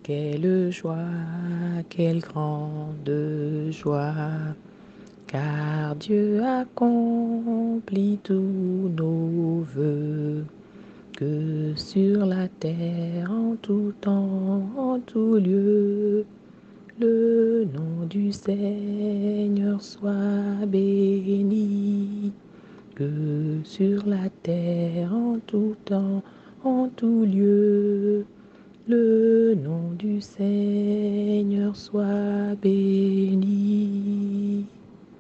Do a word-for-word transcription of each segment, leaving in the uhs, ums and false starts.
quelle joie, quelle grande joie, car Dieu accomplit tous nos vœux, que sur la terre, en tout temps, en tout lieu, le nom du Seigneur soit béni, que sur la terre, en tout temps, en tout lieu, le nom du Seigneur soit béni.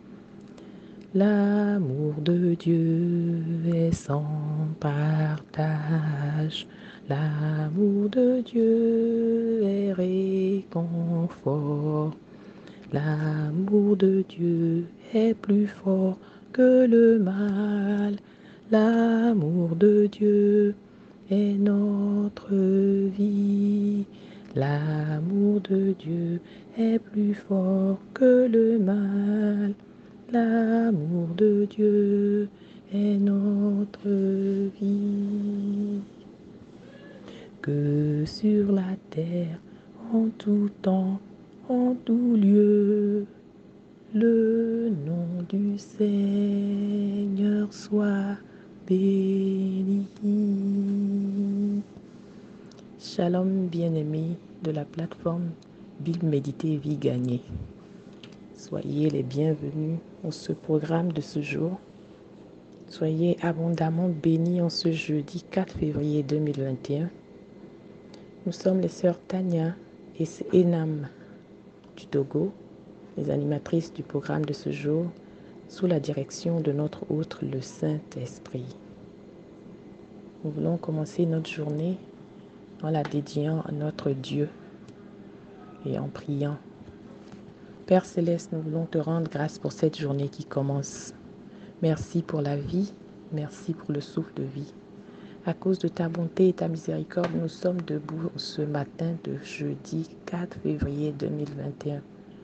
L'amour de Dieu est sans partage. L'amour de Dieu est réconfort. L'amour de Dieu est plus fort que le mal. L'amour de Dieu est notre vie. L'amour de Dieu est plus fort que le mal. L'amour de Dieu est notre vie. Que sur la terre, en tout temps, en tout lieu, le nom du Seigneur soit béni. Shalom bien-aimés de la plateforme Bible Méditer Vie Gagnée. Soyez les bienvenus au ce programme de ce jour. Soyez abondamment bénis en ce jeudi quatre février deux mille vingt et un. Nous sommes les sœurs Tania et Enam du Togo, les animatrices du programme de ce jour, sous la direction de notre hôte, le Saint-Esprit. Nous voulons commencer notre journée en la dédiant à notre Dieu et en priant. Père Céleste, nous voulons te rendre grâce pour cette journée qui commence. Merci pour la vie, merci pour le souffle de vie. À cause de ta bonté et ta miséricorde, nous sommes debout ce matin de jeudi quatre février deux mille vingt et un.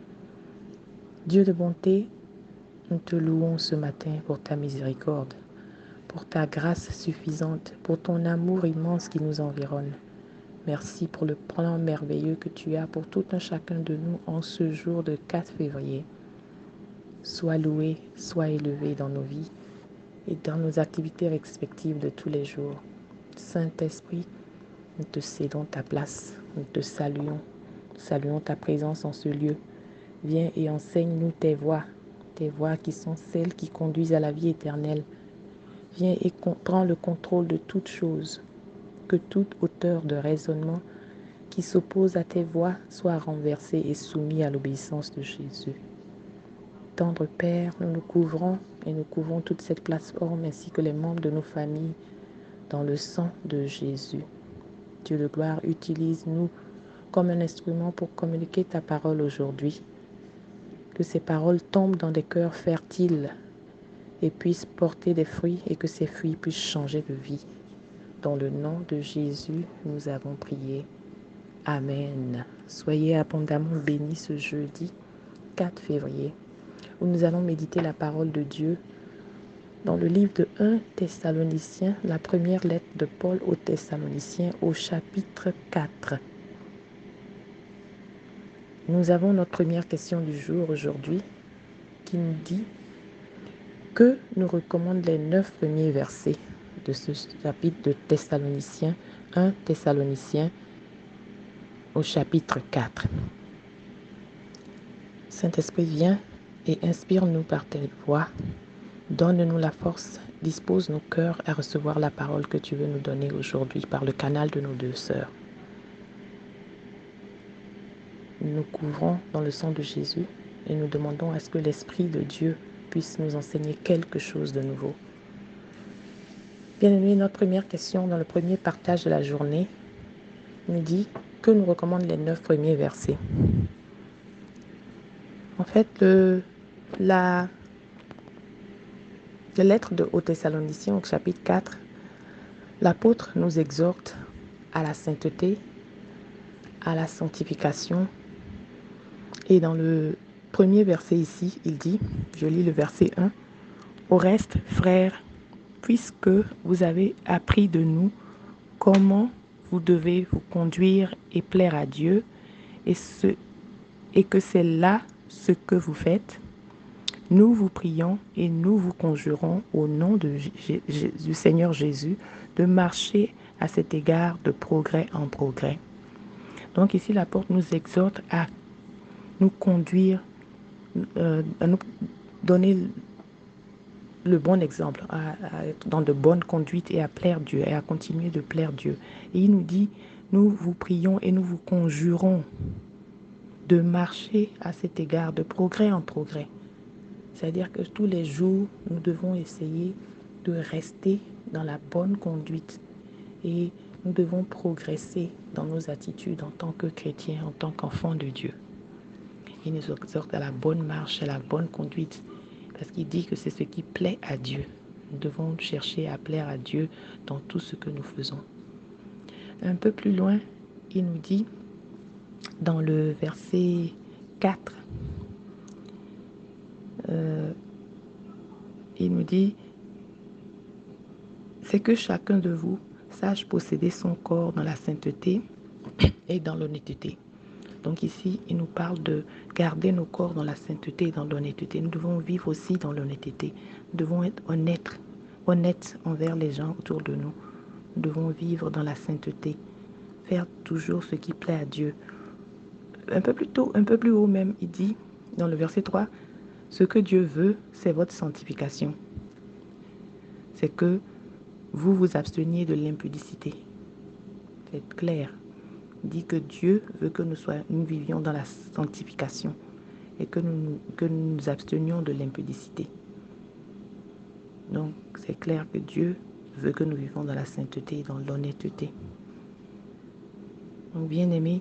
Dieu de bonté, nous te louons ce matin pour ta miséricorde, pour ta grâce suffisante, pour ton amour immense qui nous environne. Merci pour le plan merveilleux que tu as pour tout un chacun de nous en ce jour de quatre février. Sois loué, sois élevé dans nos vies et dans nos activités respectives de tous les jours. Saint-Esprit, nous te cédons ta place, nous te saluons, nous saluons ta présence en ce lieu. Viens et enseigne-nous tes voies, tes voies qui sont celles qui conduisent à la vie éternelle. Viens et prends le contrôle de toutes choses. Que toute hauteur de raisonnement qui s'oppose à tes voies soit renversée et soumise à l'obéissance de Jésus. Tendre Père, nous nous couvrons et nous couvrons toute cette plateforme ainsi que les membres de nos familles dans le sang de Jésus. Dieu de gloire, utilise-nous comme un instrument pour communiquer ta parole aujourd'hui. Que ces paroles tombent dans des cœurs fertiles et puissent porter des fruits et que ces fruits puissent changer de vie. Dans le nom de Jésus, nous avons prié. Amen. Soyez abondamment bénis ce jeudi quatre février, où nous allons méditer la parole de Dieu dans le livre de premier Thessaloniciens, la première lettre de Paul aux Thessaloniciens au chapitre quatre. Nous avons notre première question du jour aujourd'hui qui nous dit que nous recommandent les neuf premiers versets de ce chapitre de Thessaloniciens, premier Thessaloniciens au chapitre quatre. Saint-Esprit, viens et inspire-nous par tes voix. Donne-nous la force, dispose nos cœurs à recevoir la parole que tu veux nous donner aujourd'hui par le canal de nos deux sœurs. Nous nous couvrons dans le sang de Jésus et nous demandons à ce que l'Esprit de Dieu puisse nous enseigner quelque chose de nouveau. Bien-aimés, notre première question dans le premier partage de la journée nous dit que nous recommandent les neuf premiers versets. En fait, le, la, la lettre de aux Thessaloniciens au chapitre quatre, l'apôtre nous exhorte à la sainteté, à la sanctification. Et dans le premier verset ici, il dit, je lis le verset un, « Au reste, frères, puisque vous avez appris de nous comment vous devez vous conduire et plaire à Dieu, et, ce, et que c'est là ce que vous faites, nous vous prions et nous vous conjurons au nom de J J du Seigneur Jésus de marcher à cet égard de progrès en progrès. Donc ici, l'apôtre nous exhorte à nous conduire, euh, à nous donner le bon exemple, à, à être dans de bonnes conduites et à plaire Dieu et à continuer de plaire Dieu. Et il nous dit, nous vous prions et nous vous conjurons de marcher à cet égard de progrès en progrès. C'est-à-dire que tous les jours, nous devons essayer de rester dans la bonne conduite et nous devons progresser dans nos attitudes en tant que chrétiens, en tant qu'enfants de Dieu. Il nous exhorte à la bonne marche, à la bonne conduite, parce qu'il dit que c'est ce qui plaît à Dieu. Nous devons chercher à plaire à Dieu dans tout ce que nous faisons. Un peu plus loin, il nous dit, dans le verset quatre, euh, il nous dit, c'est que chacun de vous sache posséder son corps dans la sainteté et dans l'honnêteté. Donc ici, il nous parle de garder nos corps dans la sainteté et dans l'honnêteté. Nous devons vivre aussi dans l'honnêteté. Nous devons être honnêtes, honnêtes envers les gens autour de nous. Nous devons vivre dans la sainteté, faire toujours ce qui plaît à Dieu. Un peu plus tôt, un peu plus haut même, il dit, dans le verset trois, « Ce que Dieu veut, c'est votre sanctification. C'est que vous vous absteniez de l'impudicité. » C'est clair. Il dit que Dieu veut que nous, soyons, nous vivions dans la sanctification et que nous que nous, nous abstenions de l'impudicité. Donc, c'est clair que Dieu veut que nous vivions dans la sainteté et dans l'honnêteté. Donc, bien aimés,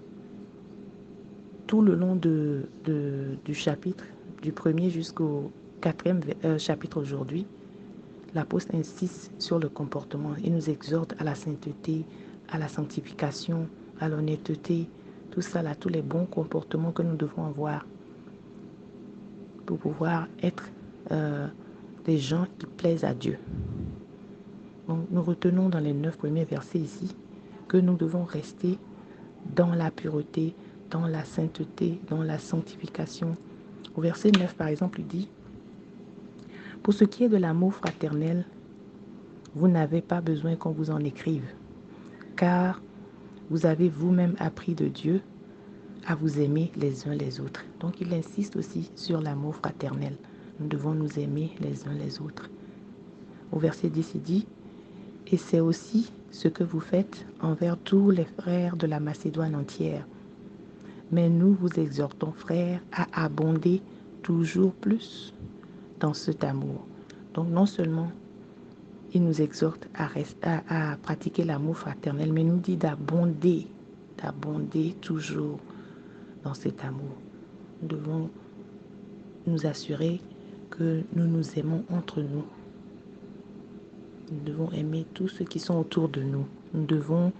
tout le long de, de, du chapitre, du premier jusqu'au quatrième euh, chapitre aujourd'hui, l'apôtre insiste sur le comportement. Il nous exhorte à la sainteté, à la sanctification, à l'honnêteté, tout ça là, tous les bons comportements que nous devons avoir pour pouvoir être euh, des gens qui plaisent à Dieu. Donc, nous retenons dans les neuf premiers versets ici que nous devons rester dans la pureté, dans la sainteté, dans la sanctification. Au verset neuf, par exemple, il dit, « Pour ce qui est de l'amour fraternel, vous n'avez pas besoin qu'on vous en écrive, car vous avez vous-même appris de Dieu à vous aimer les uns les autres. » Donc, il insiste aussi sur l'amour fraternel. Nous devons nous aimer les uns les autres. Au verset dix, il dit, « Et c'est aussi ce que vous faites envers tous les frères de la Macédoine entière. Mais nous vous exhortons, frères, à abonder toujours plus dans cet amour. » Donc, non seulement il nous exhorte à, rester, à, à pratiquer l'amour fraternel, mais il nous dit d'abonder, d'abonder toujours dans cet amour. Nous devons nous assurer que nous nous aimons entre nous. Nous devons aimer tous ceux qui sont autour de nous. Nous devons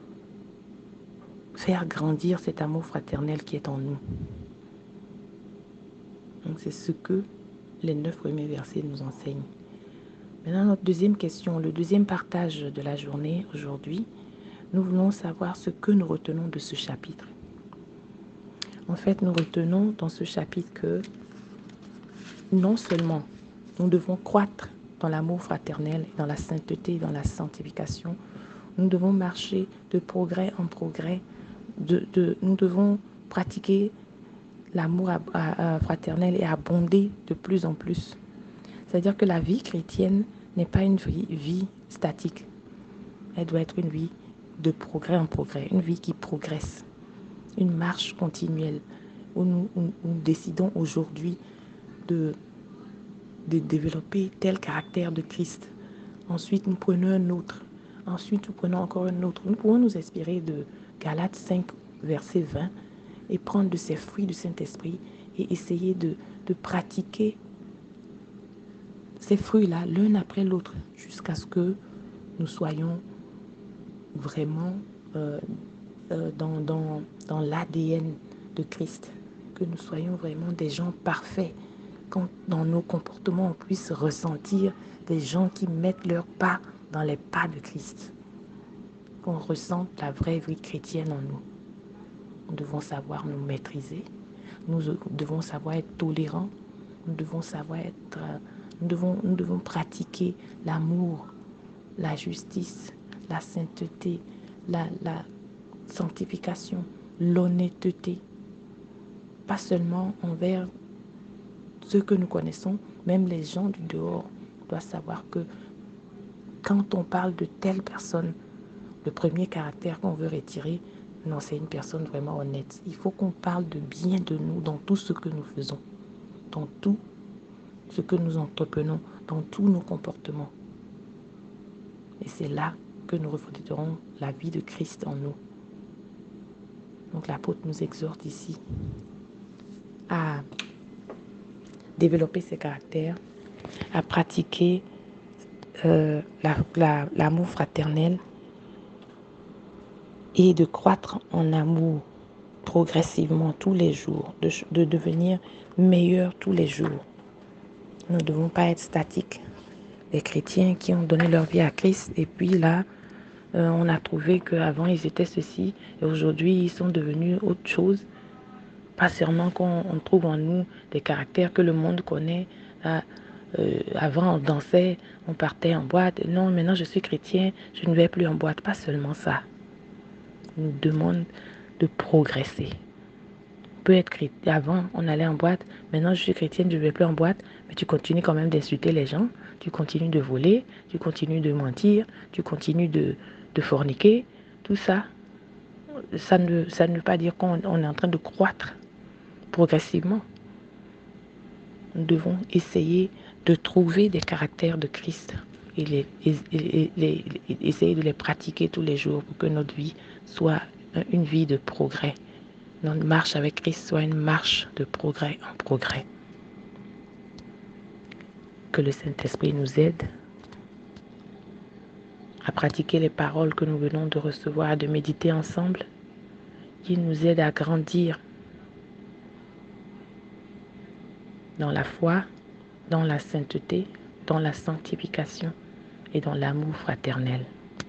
faire grandir cet amour fraternel qui est en nous. Donc c'est ce que les neuf premiers versets nous enseignent. Maintenant, notre deuxième question, le deuxième partage de la journée aujourd'hui, nous voulons savoir ce que nous retenons de ce chapitre. En fait, nous retenons dans ce chapitre que non seulement nous devons croître dans l'amour fraternel, dans la sainteté, dans la sanctification, nous devons marcher de progrès en progrès, de, de, nous devons pratiquer l'amour fraternel et abonder de plus en plus. C'est-à-dire que la vie chrétienne n'est pas une vie, vie statique. Elle doit être une vie de progrès en progrès, une vie qui progresse, une marche continuelle où nous, où nous décidons aujourd'hui de, de développer tel caractère de Christ. Ensuite, nous prenons un autre. Ensuite, nous prenons encore un autre. Nous pouvons nous inspirer de Galates cinq, verset vingt, et prendre de ces fruits du Saint-Esprit et essayer de, de pratiquer ces fruits-là l'un après l'autre jusqu'à ce que nous soyons vraiment euh, euh, dans, dans, dans l'A D N de Christ, que nous soyons vraiment des gens parfaits, quand dans nos comportements on puisse ressentir des gens qui mettent leurs pas dans les pas de Christ, qu'on ressente la vraie vie chrétienne en nous. Nous devons savoir nous maîtriser. Nous devons savoir être tolérants. Nous devons savoir être... Nous devons, nous devons pratiquer l'amour, la justice, la sainteté, la, la sanctification, l'honnêteté. Pas seulement envers ceux que nous connaissons, même les gens du dehors doivent savoir que quand on parle de telle personne, le premier caractère qu'on veut retirer, non, c'est une personne vraiment honnête. Il faut qu'on parle de bien de nous dans tout ce que nous faisons, dans tout ce que nous entreprenons, dans tous nos comportements. Et c'est là que nous refléterons la vie de Christ en nous. Donc l'apôtre nous exhorte ici à développer ses caractères, à pratiquer euh, la, la, l'amour fraternel et de croître en amour progressivement tous les jours, de, de devenir meilleur tous les jours. Nous ne devons pas être statiques. Les chrétiens qui ont donné leur vie à Christ et puis là, euh, on a trouvé qu'avant ils étaient ceci et aujourd'hui ils sont devenus autre chose. Pas seulement qu'on on trouve en nous des caractères que le monde connaît. Ah, euh, avant on dansait, on partait en boîte. Non, maintenant je suis chrétien, je ne vais plus en boîte. Pas seulement ça. On nous demande de progresser. On peut être chrétien. Avant on allait en boîte, maintenant je suis chrétienne, je ne vais plus en boîte. Mais tu continues quand même d'insulter les gens, tu continues de voler, tu continues de mentir, tu continues de, de forniquer. Tout ça, ça ne, ça ne veut pas dire qu'on on est en train de croître progressivement. Nous devons essayer de trouver des caractères de Christ et, les, et, et, et, et essayer de les pratiquer tous les jours pour que notre vie soit une vie de progrès. Notre marche avec Christ soit une marche de progrès en progrès. Que le Saint-Esprit nous aide à pratiquer les paroles que nous venons de recevoir, de méditer ensemble, qu'il nous aide à grandir dans la foi, dans la sainteté, dans la sanctification et dans l'amour fraternel.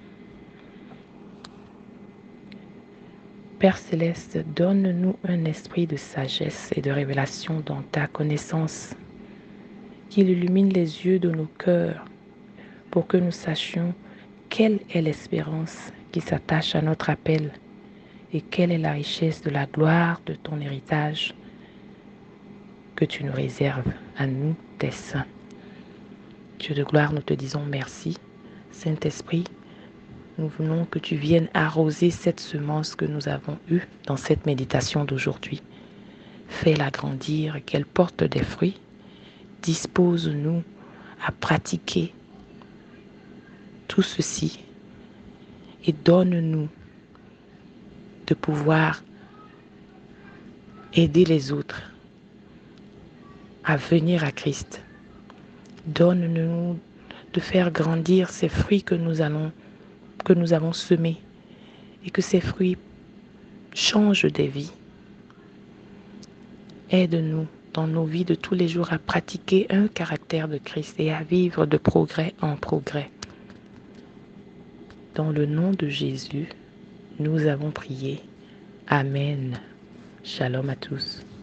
Père Céleste, donne-nous un esprit de sagesse et de révélation dans ta connaissance, qu'il illumine les yeux de nos cœurs pour que nous sachions quelle est l'espérance qui s'attache à notre appel et quelle est la richesse de la gloire de ton héritage que tu nous réserves à nous, tes saints. Dieu de gloire, nous te disons merci. Saint-Esprit, nous voulons que tu viennes arroser cette semence que nous avons eue dans cette méditation d'aujourd'hui. Fais-la grandir, qu'elle porte des fruits. Dispose-nous à pratiquer tout ceci et donne-nous de pouvoir aider les autres à venir à Christ. Donne-nous de faire grandir ces fruits que nous allons, que nous avons semés et que ces fruits changent des vies. Aide-nous dans nos vies de tous les jours à pratiquer un caractère de Christ et à vivre de progrès en progrès. Dans le nom de Jésus, nous avons prié. Amen. Shalom à tous.